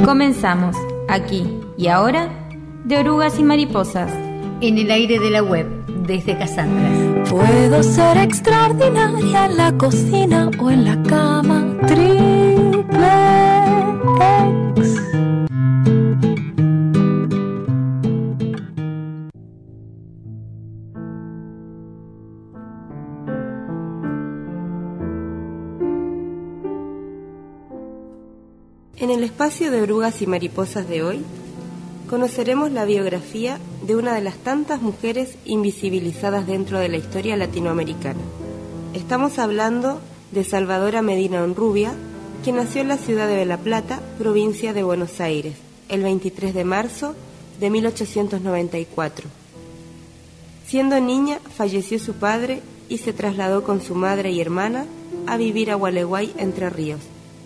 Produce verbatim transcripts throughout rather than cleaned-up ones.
Comenzamos, aquí y ahora, de Orugas y Mariposas. En el aire de la web, desde Casandras. Puedo ser extraordinaria en la cocina o en la cama. Triple X. En el espacio de Orugas y Mariposas de hoy, conoceremos la biografía de una de las tantas mujeres invisibilizadas dentro de la historia latinoamericana. Estamos hablando de Salvadora Medina Honrubia, quien nació en la ciudad de La Plata, provincia de Buenos Aires, el veintitrés de marzo de mil ochocientos noventa y cuatro. Siendo niña, falleció su padre y se trasladó con su madre y hermana a vivir a Gualeguay, Entre Ríos.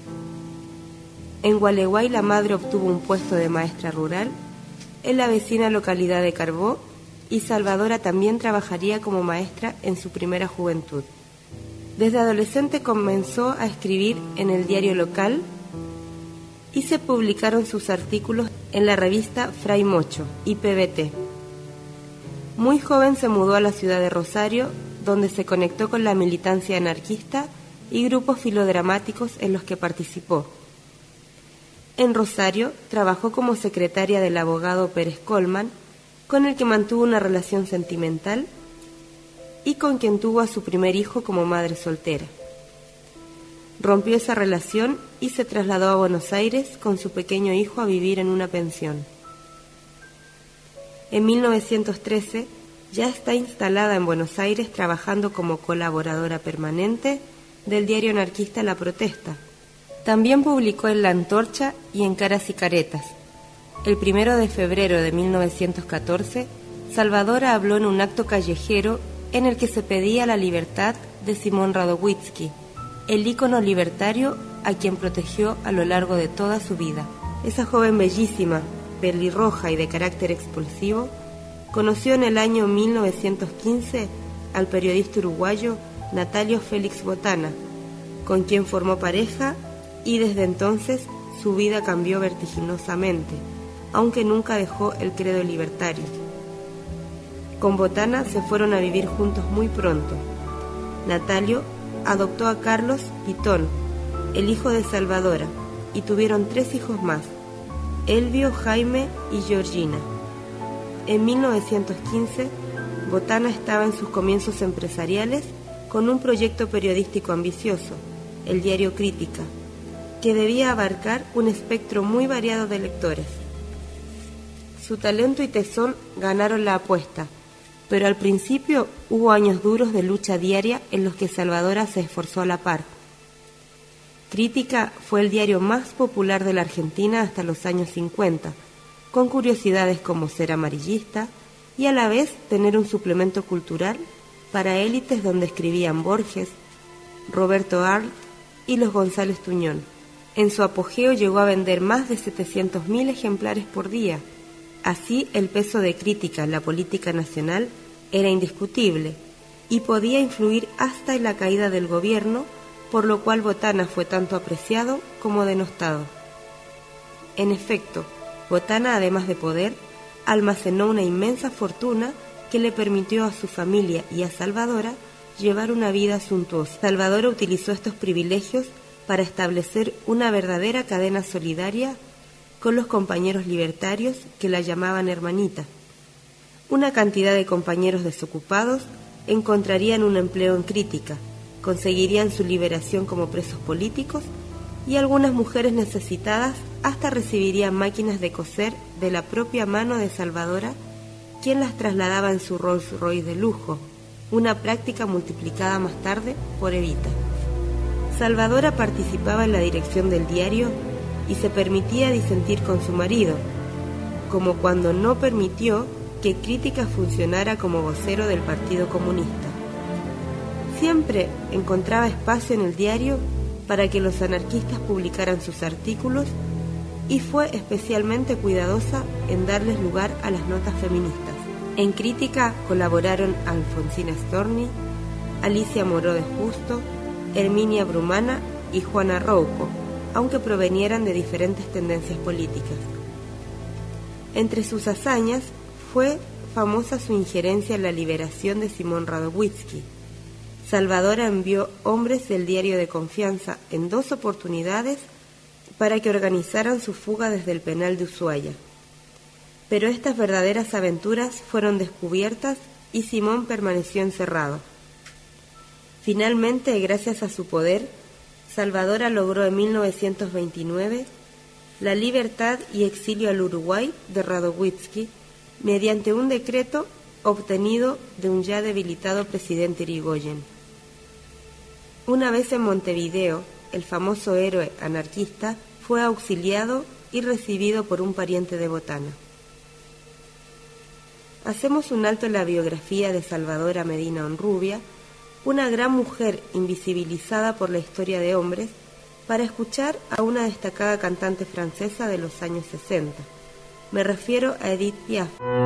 En Gualeguay la madre obtuvo un puesto de maestra rural en la vecina localidad de Carbó, y Salvadora también trabajaría como maestra en su primera juventud. Desde adolescente comenzó a escribir en el diario local y se publicaron sus artículos en la revista Fray Mocho y P B T. Muy joven se mudó a la ciudad de Rosario, donde se conectó con la militancia anarquista y grupos filodramáticos en los que participó. En Rosario trabajó como secretaria del abogado Pérez Colman, con el que mantuvo una relación sentimental y con quien tuvo a su primer hijo como madre soltera. Rompió esa relación y se trasladó a Buenos Aires con su pequeño hijo a vivir en una pensión. En mil novecientos trece ya está instalada en Buenos Aires trabajando como colaboradora permanente del diario anarquista La Protesta. También publicó en La Antorcha y en Caras y Caretas. El primero de febrero de mil novecientos catorce, Salvadora habló en un acto callejero en el que se pedía la libertad de Simón Radowitzki, el ícono libertario a quien protegió a lo largo de toda su vida. Esa joven bellísima, pelirroja y de carácter explosivo, conoció en el año mil novecientos quince al periodista uruguayo Natalio Félix Botana, con quien formó pareja, y desde entonces su vida cambió vertiginosamente, aunque nunca dejó el credo libertario. Con Botana se fueron a vivir juntos muy pronto. Natalio adoptó a Carlos Pitón, el hijo de Salvadora, y tuvieron tres hijos más, Elvio, Jaime y Georgina. En mil novecientos quince, Botana estaba en sus comienzos empresariales con un proyecto periodístico ambicioso, el diario Crítica, que debía abarcar un espectro muy variado de lectores. Su talento y tesón ganaron la apuesta, pero al principio hubo años duros de lucha diaria en los que Salvadora se esforzó a la par. Crítica fue el diario más popular de la Argentina hasta los años cincuenta, con curiosidades como ser amarillista y a la vez tener un suplemento cultural para élites donde escribían Borges, Roberto Arlt y los González Tuñón. En su apogeo llegó a vender más de setecientos mil ejemplares por día. Así, el peso de Crítica en la política nacional era indiscutible y podía influir hasta en la caída del gobierno, por lo cual Botana fue tanto apreciado como denostado. En efecto, Botana, además de poder, almacenó una inmensa fortuna que le permitió a su familia y a Salvadora llevar una vida suntuosa. Salvadora utilizó estos privilegios para establecer una verdadera cadena solidaria con los compañeros libertarios que la llamaban hermanita. Una cantidad de compañeros desocupados encontrarían un empleo en Crítica, conseguirían su liberación como presos políticos y algunas mujeres necesitadas hasta recibirían máquinas de coser de la propia mano de Salvadora, quien las trasladaba en su Rolls Royce de lujo, una práctica multiplicada más tarde por Evita. Salvadora participaba en la dirección del diario y se permitía disentir con su marido, como cuando no permitió que Crítica funcionara como vocero del Partido Comunista. Siempre encontraba espacio en el diario para que los anarquistas publicaran sus artículos y fue especialmente cuidadosa en darles lugar a las notas feministas. En Crítica colaboraron Alfonsina Storni, Alicia Moró de Justo, Herminia Brumana y Juana Rouco, aunque provenieran de diferentes tendencias políticas. Entre sus hazañas fue famosa su injerencia en la liberación de Simón Radowitzki. Salvadora envió hombres del diario de confianza en dos oportunidades para que organizaran su fuga desde el penal de Ushuaia. Pero estas verdaderas aventuras fueron descubiertas y Simón permaneció encerrado. Finalmente, gracias a su poder, Salvadora logró en mil novecientos veintinueve la libertad y exilio al Uruguay de Radowitzki mediante un decreto obtenido de un ya debilitado presidente Irigoyen. Una vez en Montevideo, el famoso héroe anarquista fue auxiliado y recibido por un pariente de Botana. Hacemos un alto en la biografía de Salvadora Medina Honrubia, una gran mujer invisibilizada por la historia de hombres, para escuchar a una destacada cantante francesa de los años sesenta. Me refiero a Edith Piaf.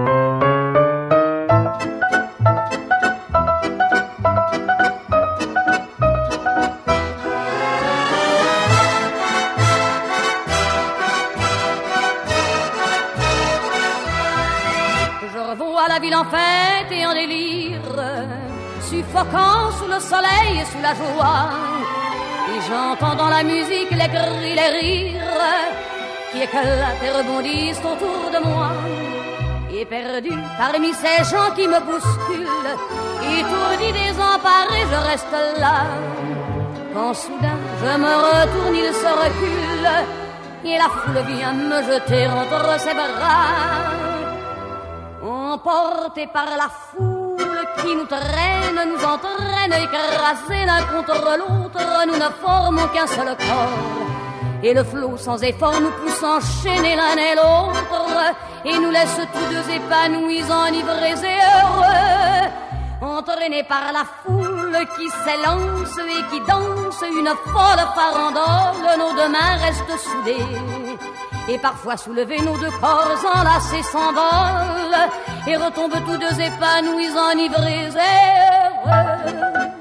La ville en fête et en délire, suffocant sous le soleil et sous la joie, et j'entends dans la musique les cris, les rires qui éclatent et rebondissent autour de moi, et perdu parmi ces gens qui me bousculent, étourdi, désemparé, je reste là, quand soudain je me retourne, il se recule, et la foule vient me jeter entre ses bras. Emportés par la foule qui nous traîne, nous entraîne, écrasés l'un contre l'autre, nous ne formons qu'un seul corps. Et le flot sans effort nous pousse enchaîner l'un et l'autre, et nous laisse tous deux épanouis, enivrés et heureux. Entraînés par la foule qui s'élance et qui danse une folle farandole, nos deux mains restent soudées. Et parfois soulevés, nos deux corps enlacés s'envolent et retombent tous deux épanouis, enivrés et heureux.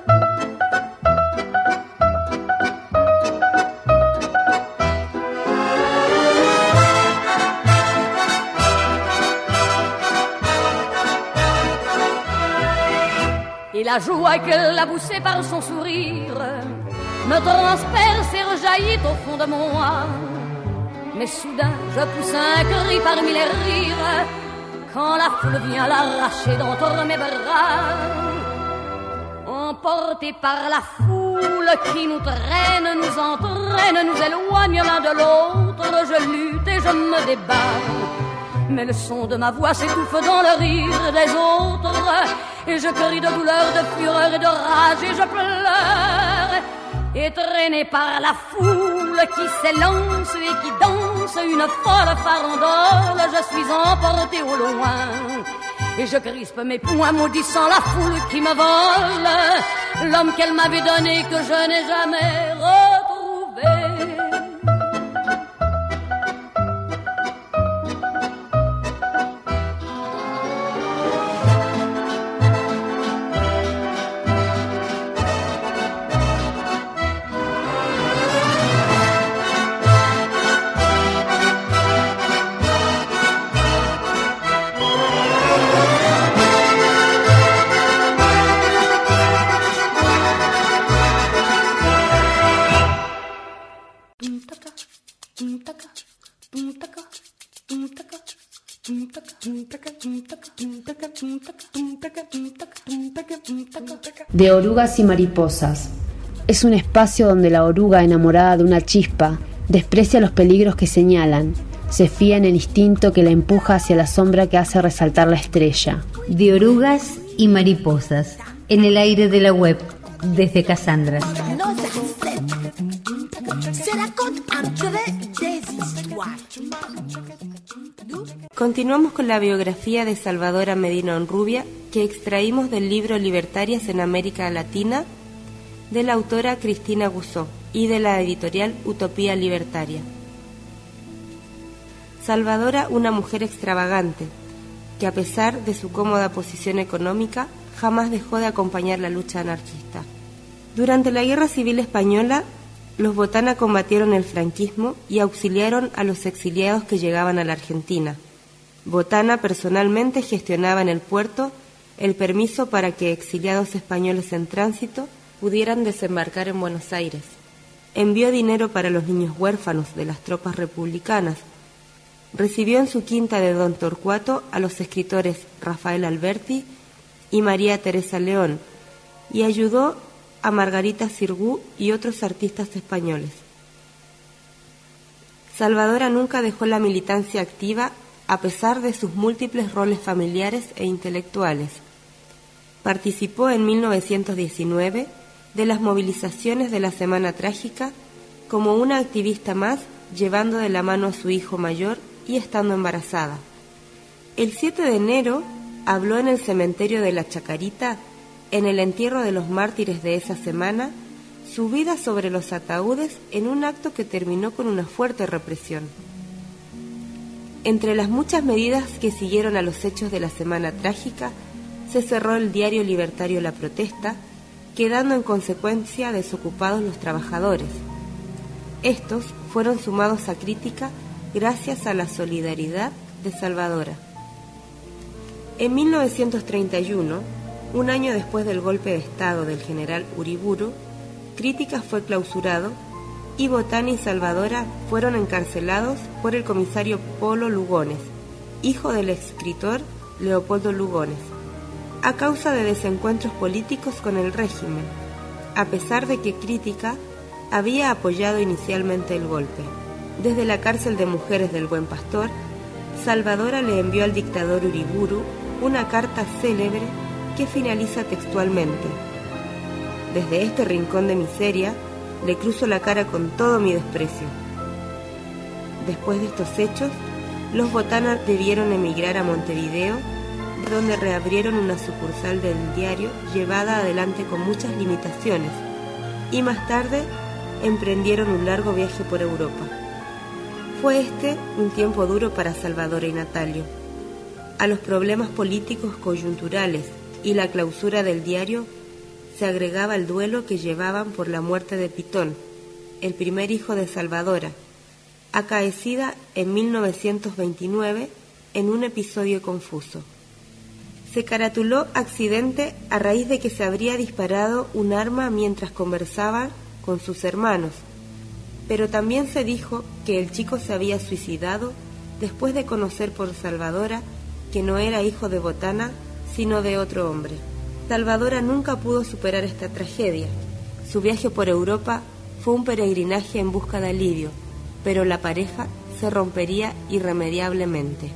Et la joie qu'elle a poussée par son sourire me transperce et rejaillit au fond de moi. Mais soudain, je pousse un cri parmi les rires, quand la foule vient l'arracher d'entre mes bras. Emportés par la foule qui nous traîne, nous entraîne, nous éloigne l'un de l'autre, je lutte et je me débat. Mais le son de ma voix s'étouffe dans le rire des autres, et je crie de douleur, de fureur et de rage, et je pleure. Et traîné par la foule qui s'élance et qui danse une folle farandole, je suis emporté au loin. Et je crispe mes poings maudissant la foule qui me vole l'homme qu'elle m'avait donné que je n'ai jamais retrouvé. De orugas y mariposas. Es un espacio donde la oruga, enamorada de una chispa, desprecia los peligros que señalan, se fía en el instinto que la empuja hacia la sombra que hace resaltar la estrella. De orugas y mariposas, en el aire de la web, desde Casandras. Continuamos con la biografía de Salvadora Medina Honrubia, que extraímos del libro Libertarias en América Latina, de la autora Cristina Gusó y de la editorial Utopía Libertaria. Salvadora, una mujer extravagante, que a pesar de su cómoda posición económica, jamás dejó de acompañar la lucha anarquista. Durante la Guerra Civil Española, los Botana combatieron el franquismo y auxiliaron a los exiliados que llegaban a la Argentina. Botana personalmente gestionaba en el puerto el permiso para que exiliados españoles en tránsito pudieran desembarcar en Buenos Aires. Envió dinero para los niños huérfanos de las tropas republicanas. Recibió en su quinta de Don Torcuato a los escritores Rafael Alberti y María Teresa León, y ayudó a Margarita Xirgu y otros artistas españoles. Salvadora nunca dejó la militancia activa a pesar de sus múltiples roles familiares e intelectuales. Participó en mil novecientos diecinueve de las movilizaciones de la Semana Trágica como una activista más, llevando de la mano a su hijo mayor y estando embarazada. El siete de enero habló en el cementerio de la Chacarita, en el entierro de los mártires de esa semana, subida sobre los ataúdes en un acto que terminó con una fuerte represión. Entre las muchas medidas que siguieron a los hechos de la Semana Trágica, se cerró el diario libertario La Protesta, quedando en consecuencia desocupados los trabajadores. Estos fueron sumados a crítica gracias a la solidaridad de Salvadora. En mil novecientos treinta y uno, un año después del golpe de Estado del general Uriburu, Crítica fue clausurado y Botana y Salvadora fueron encarcelados por el comisario Polo Lugones, hijo del escritor Leopoldo Lugones, a causa de desencuentros políticos con el régimen, a pesar de que Crítica había apoyado inicialmente el golpe. Desde la cárcel de mujeres del Buen Pastor, Salvadora le envió al dictador Uriburu una carta célebre que finaliza textualmente: desde este rincón de miseria le cruzo la cara con todo mi desprecio. Después de estos hechos, los Botana debieron emigrar a Montevideo, donde reabrieron una sucursal del diario llevada adelante con muchas limitaciones, y más tarde emprendieron un largo viaje por Europa. Fue este un tiempo duro para Salvadora y Natalio. A los problemas políticos coyunturales y la clausura del diario se agregaba el duelo que llevaban por la muerte de Pitón, el primer hijo de Salvadora, acaecida en mil novecientos veintinueve en un episodio confuso. Se caratuló accidente a raíz de que se habría disparado un arma mientras conversaban con sus hermanos, pero también se dijo que el chico se había suicidado después de conocer por Salvadora que no era hijo de Botana, sino de otro hombre. Salvadora nunca pudo superar esta tragedia. Su viaje por Europa fue un peregrinaje en busca de alivio, pero la pareja se rompería irremediablemente.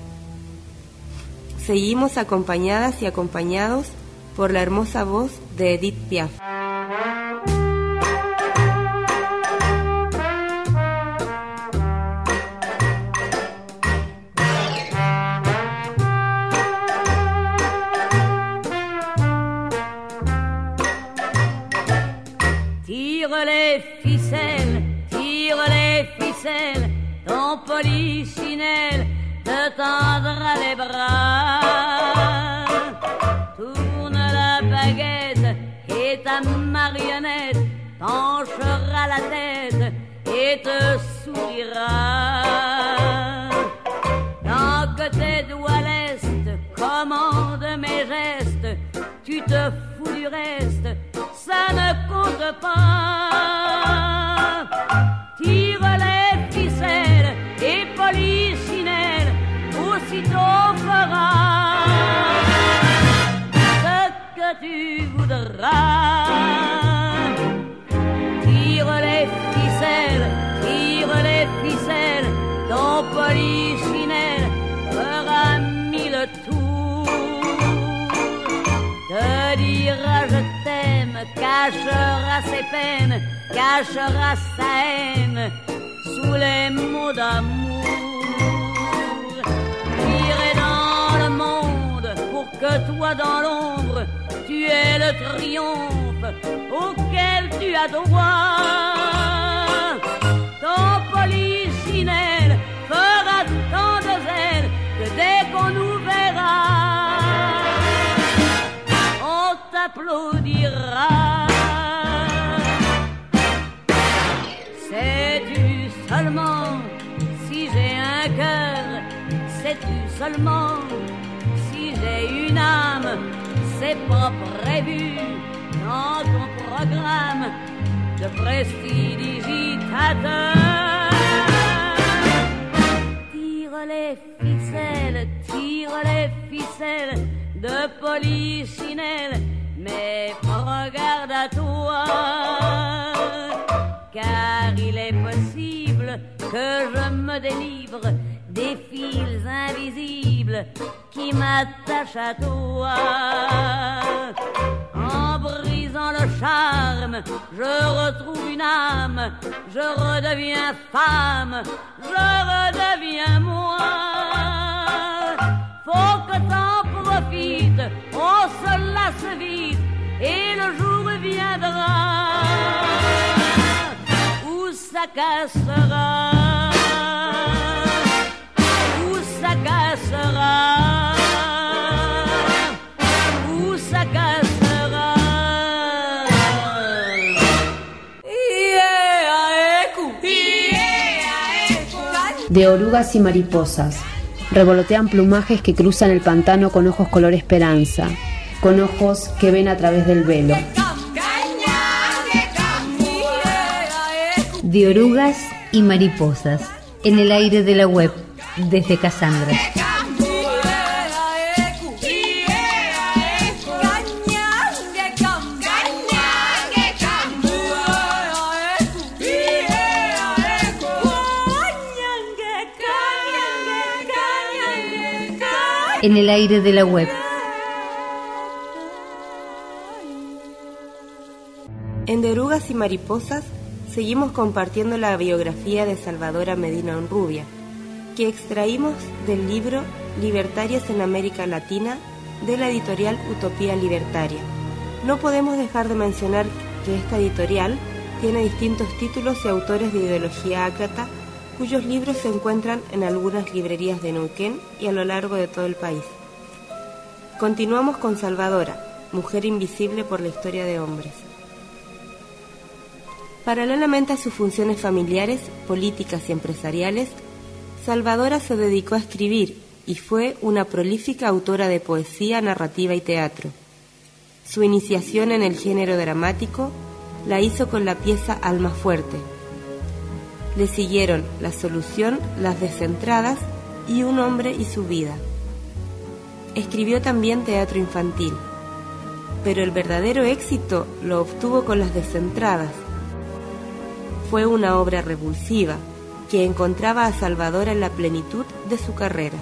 Seguimos acompañadas y acompañados por la hermosa voz de Edith Piaf. Tire les ficelles, tire les ficelles, ton polichinelle te tendra les bras. Tourne la baguette et ta marionnette penchera la tête et te sourira. Tant que tes doigts lestes commandent mes gestes, tu te fous du reste, ça ne compte pas. Tire les ficelles et polichinelle, aussitôt fera ce que tu voudras. Tire les ficelles, tire les ficelles, ton polichinelle fera mille tours. Te dira je t'aime, cachera ses peines, cachera sa haine sous les mots d'amour. J'irai dans le monde pour que toi dans l'ombre tu aies le triomphe auquel tu as droit. Ton polichinelle fera tant de zèle que dès qu'on nous verra, on t'applaudira. sais-tu seulement, si j'ai une âme, c'est pas prévu dans ton programme de prestidigitateur. Tire les ficelles, tire les ficelles de Polichinelle, mais regarde à toi, car il est possible que je me délivre des fils invisibles qui m'attachent à toi. En brisant le charme, je retrouve une âme, je redeviens femme, je redeviens moi. Faut que t'en profites, on se lasse vite et le jour viendra où ça cassera, où ça cassera, où ça cassera. De orugas y mariposas. Revolotean plumajes que cruzan el pantano con ojos color esperanza, con ojos que ven a través del velo. De orugas y mariposas, en el aire de la web, desde Cassandra. En el aire de la web. En De orugas y mariposas seguimos compartiendo la biografía de Salvadora Medina Honrubia, que extraímos del libro Libertarias en América Latina de la editorial Utopía Libertaria. No podemos dejar de mencionar que esta editorial tiene distintos títulos y autores de ideología ácrata, cuyos libros se encuentran en algunas librerías de Neuquén y a lo largo de todo el país. Continuamos con Salvadora, mujer invisible por la historia de hombres. Paralelamente a sus funciones familiares, políticas y empresariales, Salvadora se dedicó a escribir y fue una prolífica autora de poesía, narrativa y teatro. Su iniciación en el género dramático la hizo con la pieza Alma Fuerte. Le siguieron La Solución, Las Descentradas y Un hombre y su vida. Escribió también teatro infantil, pero el verdadero éxito lo obtuvo con Las Descentradas. Fue una obra revulsiva que encontraba a Salvadora en la plenitud de su carrera.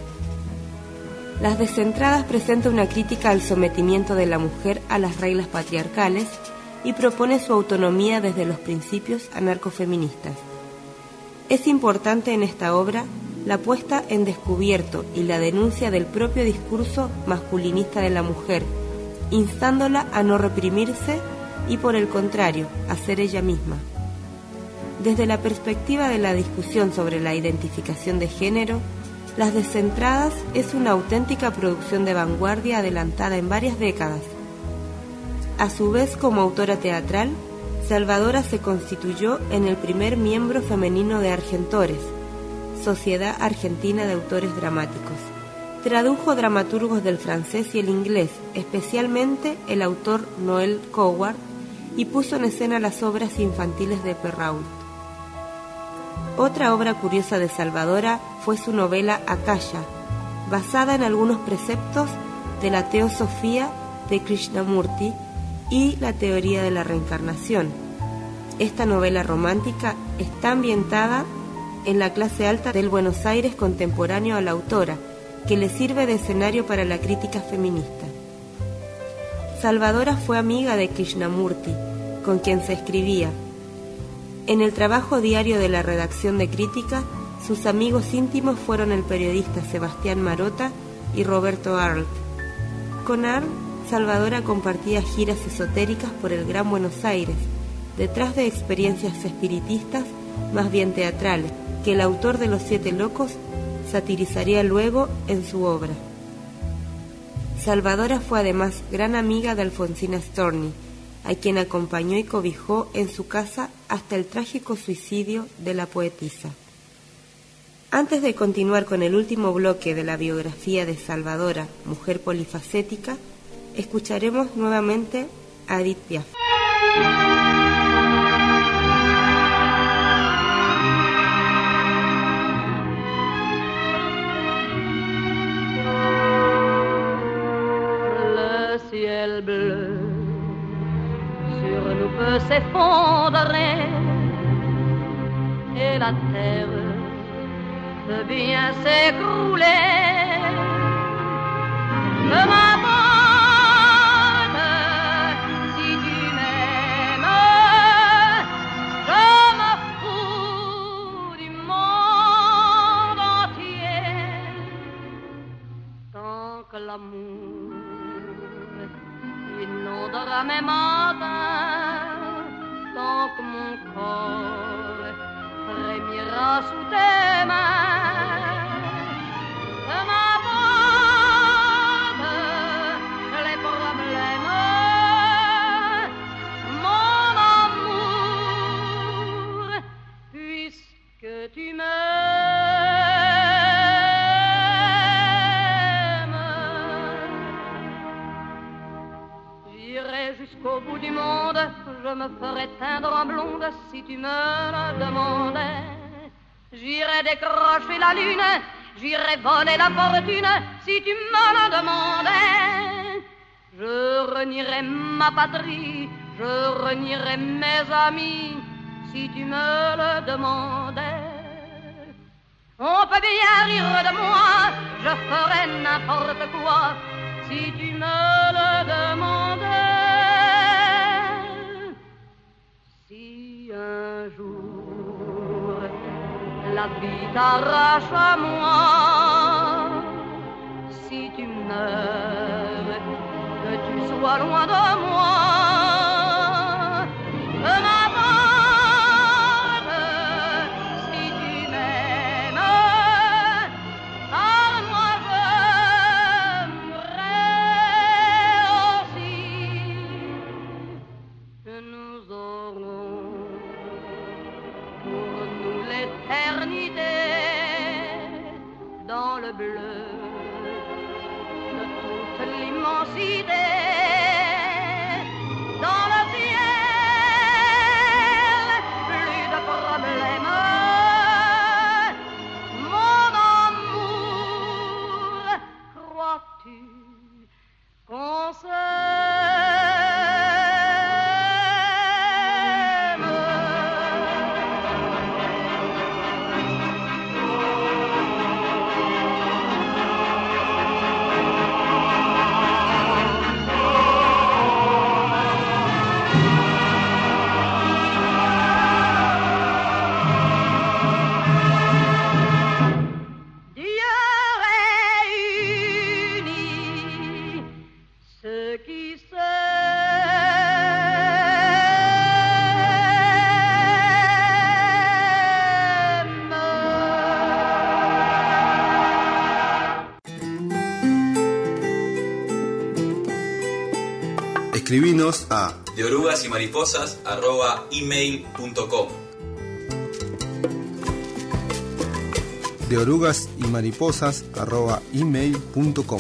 Las Descentradas presenta una crítica al sometimiento de la mujer a las reglas patriarcales y propone su autonomía desde los principios anarcofeministas. Es importante en esta obra la puesta en descubierto y la denuncia del propio discurso masculinista de la mujer, instándola a no reprimirse y, por el contrario, a ser ella misma. Desde la perspectiva de la discusión sobre la identificación de género, Las Descentradas es una auténtica producción de vanguardia adelantada en varias décadas. A su vez, como autora teatral, Salvadora se constituyó en el primer miembro femenino de Argentores, Sociedad Argentina de Autores Dramáticos. Tradujo dramaturgos del francés y el inglés, especialmente el autor Noel Coward, y puso en escena las obras infantiles de Perrault. Otra obra curiosa de Salvadora fue su novela Akaya, basada en algunos preceptos de la teosofía de Krishnamurti y la teoría de la reencarnación. Esta novela romántica está ambientada en la clase alta del Buenos Aires contemporáneo a la autora, que le sirve de escenario para la crítica feminista. Salvadora fue amiga de Krishnamurti, con quien se escribía. En el trabajo diario de la redacción de crítica, sus amigos íntimos fueron el periodista Sebastián Marota y Roberto Arlt. Con Arlt, Salvadora compartía giras esotéricas por el Gran Buenos Aires, detrás de experiencias espiritistas más bien teatrales, que el autor de Los Siete Locos satirizaría luego en su obra. Salvadora fue además gran amiga de Alfonsina Storni, a quien acompañó y cobijó en su casa hasta el trágico suicidio de la poetisa. Antes de continuar con el último bloque de la biografía de Salvadora, mujer polifacética, escucharemos nuevamente a Edith Piaf. Le ciel bleu sur nous peut s'effondrer et la terre peut bien s'écrouler. Je m'abandonne si tu m'aimes. Je me fous du monde entier tant que l'amour inondera mes matins, tant que mon corps frémira sous tes mains. Je m'abandonne les problèmes, mon amour, puisque tu m'aimes. J'irai jusqu'au bout du monde, je me ferai teindre en blonde si tu me le demandais. J'irai décrocher la lune, j'irai voler la fortune si tu me le demandais. Je renierai ma patrie, je renierai mes amis si tu me le demandais. On peut bien rire de moi, je ferai n'importe quoi si tu me le demandais. Si un jour la vie t'arrache à moi, si tu meurs, que tu sois loin de moi, je m'abandonne si tu m'aimes, car moi je mourrai aussi, que nous aurons pour nous l'éternité dans le bleu de toute l'immensité, dans le ciel, plus de problèmes, mon amour, crois-tu qu'on Escribinos a de orugas y mariposas arroba email punto com. de orugas y mariposas arroba email punto com.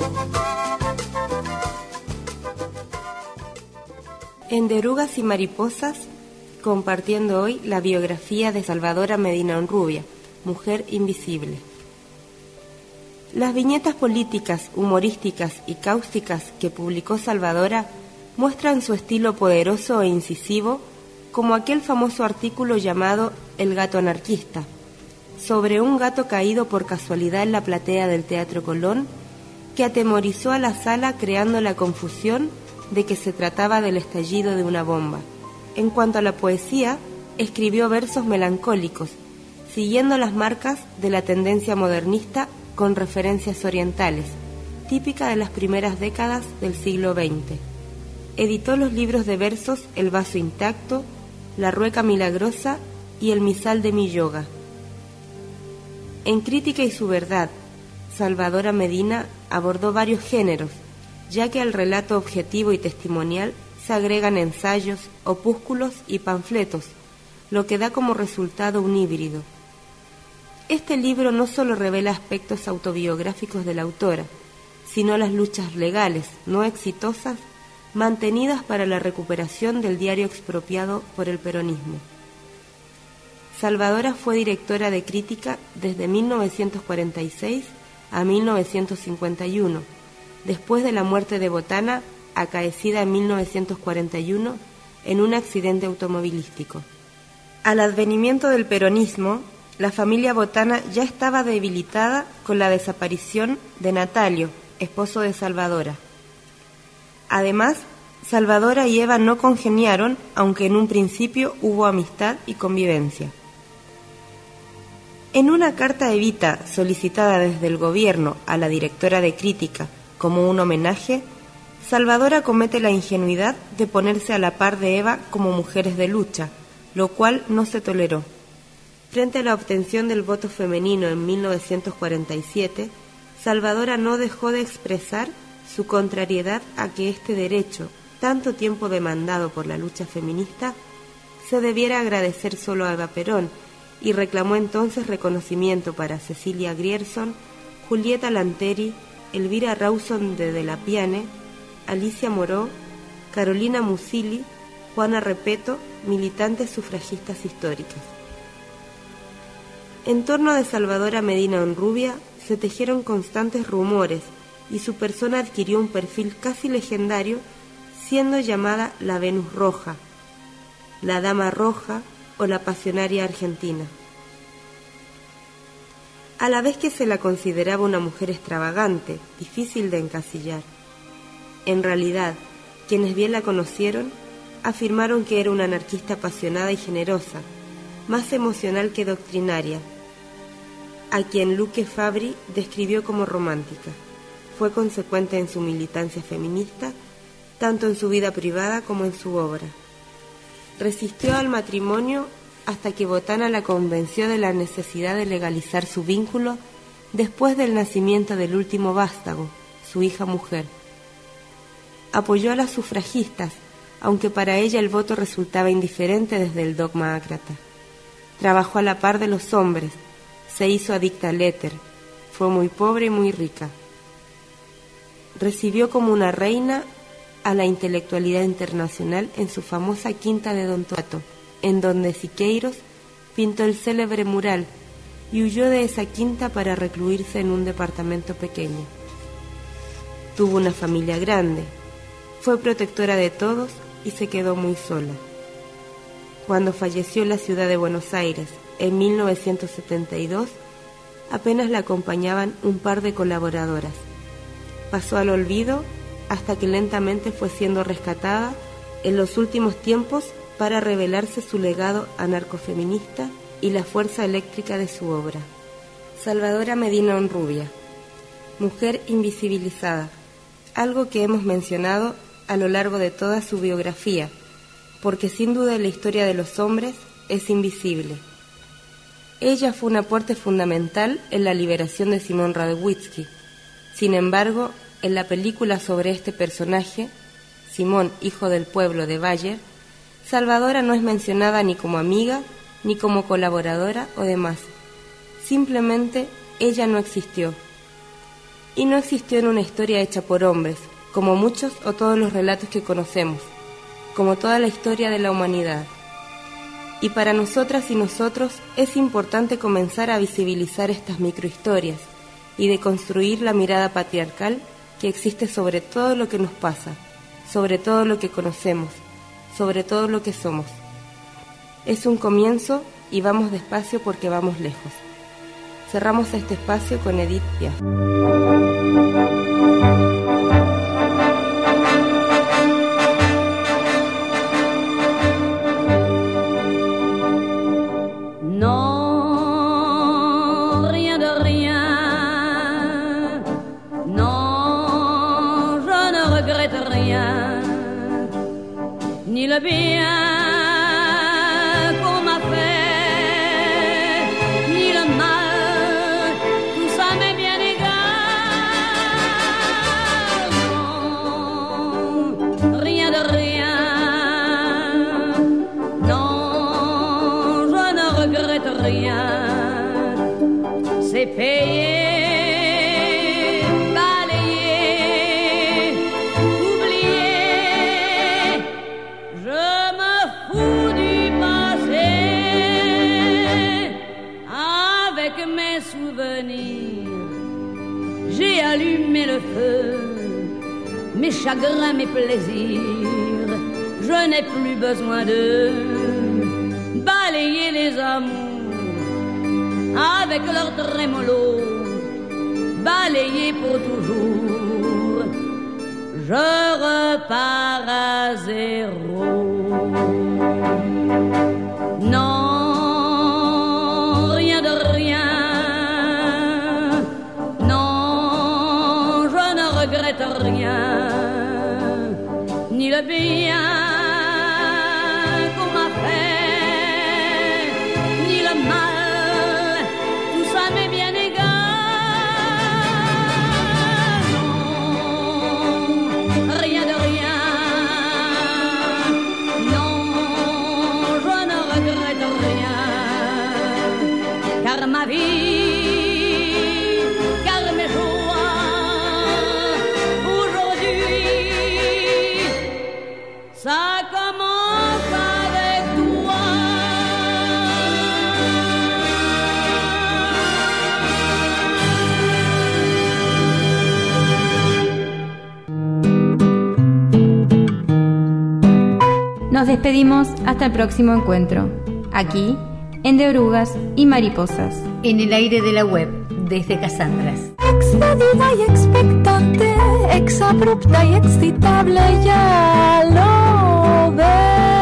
En De Orugas y Mariposas, compartiendo hoy la biografía de Salvadora Medina Honrubia, mujer invisible. Las viñetas políticas, humorísticas y cáusticas que publicó Salvadora muestran su estilo poderoso e incisivo, como aquel famoso artículo llamado El gato anarquista, sobre un gato caído por casualidad en la platea del Teatro Colón, que atemorizó a la sala creando la confusión de que se trataba del estallido de una bomba. En cuanto a la poesía, escribió versos melancólicos, siguiendo las marcas de la tendencia modernista con referencias orientales, típica de las primeras décadas del siglo veinte. Editó los libros de versos El vaso intacto, La rueca milagrosa y El misal de mi yoga. En Crítica y su verdad, Salvadora Medina abordó varios géneros, ya que al relato objetivo y testimonial se agregan ensayos, opúsculos y panfletos, lo que da como resultado un híbrido. Este libro no solo revela aspectos autobiográficos de la autora, sino las luchas legales no exitosas mantenidas para la recuperación del diario expropiado por el peronismo. Salvadora fue directora de Crítica desde mil novecientos cuarenta y seis a mil novecientos cincuenta y uno, después de la muerte de Botana, acaecida en mil novecientos cuarenta y uno en un accidente automovilístico. Al advenimiento del peronismo, la familia Botana ya estaba debilitada con la desaparición de Natalio, esposo de Salvadora. Además, Salvadora y Eva no congeniaron, aunque en un principio hubo amistad y convivencia. En una carta a Evita solicitada desde el gobierno a la directora de Crítica como un homenaje, Salvadora comete la ingenuidad de ponerse a la par de Eva como mujeres de lucha, lo cual no se toleró. Frente a la obtención del voto femenino en mil novecientos cuarenta y siete, Salvadora no dejó de expresar su contrariedad a que este derecho, tanto tiempo demandado por la lucha feminista, se debiera agradecer solo a Eva Perón, y reclamó entonces reconocimiento para Cecilia Grierson, Julieta Lanteri, Elvira Rawson de De la Piane, Alicia Moró, Carolina Musili, Juana Repeto, militantes sufragistas históricas. En torno de Salvadora Medina Honrubia se tejieron constantes rumores y su persona adquirió un perfil casi legendario, siendo llamada la Venus Roja, la Dama Roja o la Pasionaria Argentina. A la vez que se la consideraba una mujer extravagante, difícil de encasillar. En realidad, quienes bien la conocieron afirmaron que era una anarquista apasionada y generosa, más emocional que doctrinaria, a quien Luque Fabri describió como romántica. Fue consecuente en su militancia feminista, tanto en su vida privada como en su obra. Resistió al matrimonio hasta que Botana la convenció de la necesidad de legalizar su vínculo después del nacimiento del último vástago, su hija mujer. Apoyó a las sufragistas, aunque para ella el voto resultaba indiferente desde el dogma ácrata. Trabajó a la par de los hombres, se hizo adicta al éter, fue muy pobre y muy rica. Recibió como una reina a la intelectualidad internacional en su famosa quinta de Don Torcuato, en donde Siqueiros pintó el célebre mural y huyó de esa quinta para recluirse en un departamento pequeño. Tuvo una familia grande, fue protectora de todos y se quedó muy sola. Cuando falleció en la ciudad de Buenos Aires en mil novecientos setenta y dos, apenas la acompañaban un par de colaboradoras. Pasó al olvido hasta que lentamente fue siendo rescatada en los últimos tiempos para revelarse su legado anarcofeminista y la fuerza eléctrica de su obra. Salvadora Medina Honrubia, mujer invisibilizada, algo que hemos mencionado a lo largo de toda su biografía, porque sin duda la historia de los hombres es invisible. Ella fue un aporte fundamental en la liberación de Simón Radewitzki. Sin embargo, en la película sobre este personaje, Simón, hijo del pueblo de Bayer, Salvadora no es mencionada ni como amiga, ni como colaboradora o demás. Simplemente ella no existió. Y no existió en una historia hecha por hombres, como muchos o todos los relatos que conocemos, como toda la historia de la humanidad. Y para nosotras y nosotros es importante comenzar a visibilizar estas microhistorias y de construir la mirada patriarcal que existe sobre todo lo que nos pasa, sobre todo lo que conocemos, sobre todo lo que somos. Es un comienzo y vamos despacio porque vamos lejos. Cerramos este espacio con Edith Piaf. Non, rien de rien. Non, je ne regrette rien. Ni le bien qu'on m'a fait, ni le mal, tout ça m'est bien égal. Non, rien de rien. Non, je ne regrette rien. c'est payer, balayer, oublier. Je me fous du passé avec mes souvenirs. J'ai allumé le feu, mes chagrins, mes plaisirs. Je n'ai plus besoin de balayer les amours avec leur trémolo, balayer pour toujours. Je repars à zéro. Non, rien de rien. Non, je ne regrette rien, ni le bien qu'on m'a fait, ni le mal, tout ça m'est bien égal. Non, rien de rien. Non, je ne regrette rien, car ma vie, car mes joies, aujourd'hui, ça commence avec toi. Nos despedimos hasta el próximo encuentro, aquí en De Orugas y Mariposas. En el aire de la web, desde Casandras. Excedida y expectante, exabrupta y excitable, ya lo ves.